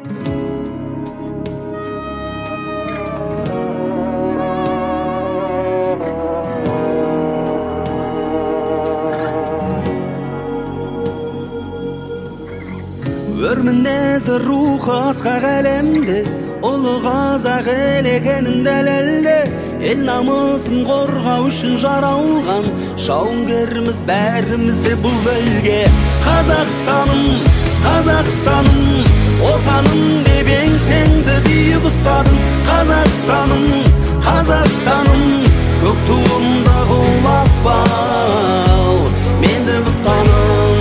Өрмінезі рухы асқақ әлемде, ұлы қазақ елегенін дәлелде. Ел намысын қорғау үшін жаралған жауынгеріміз бәрімізде бұл белге. Қазақстаным, Қазақстаным, отаным деп еңсеңді биік ұстадың. Қазақстаным, Қазақстаным, көк туымда құлатпа менді ұстаным.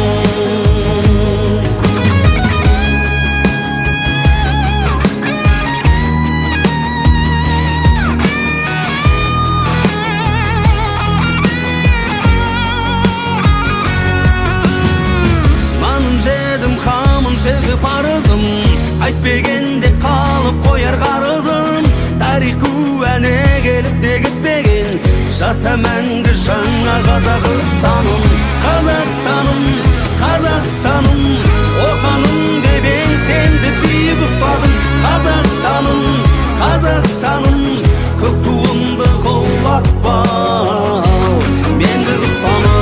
Шегі парызым, айтпегенде қалып қояр қарызым. Тарих куәне келіп бекітпеген, жаса мәңгі жаңа Қазақстаным. Қазақстаным, Қазақстаным, отаным деп еңсемді биік ұстадым. Қазақстаным, Қазақстаным, көк туымды құлатпа менді ұстаным.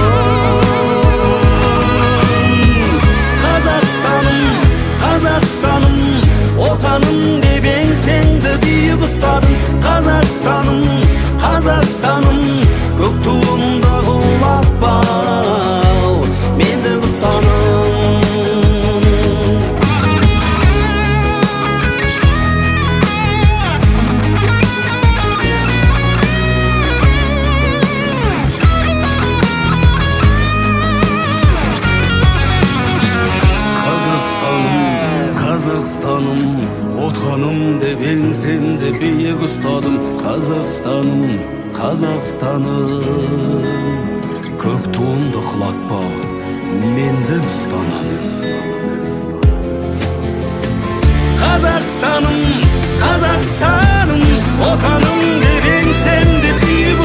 Қазақстаным, отаным деп еңсеңді биік ұстадың. Қазақстаным, Қазақстаным, көк туымды құлатпа менді ұстаным. Қазақстаным, отаным деп еңсемді биік ұстадым. Қазақстаным, Қазақстаным, көк туымды құлатпа менді ұстанам. Қазақстаным, Қазақстаным, отаным деп еңсемді биік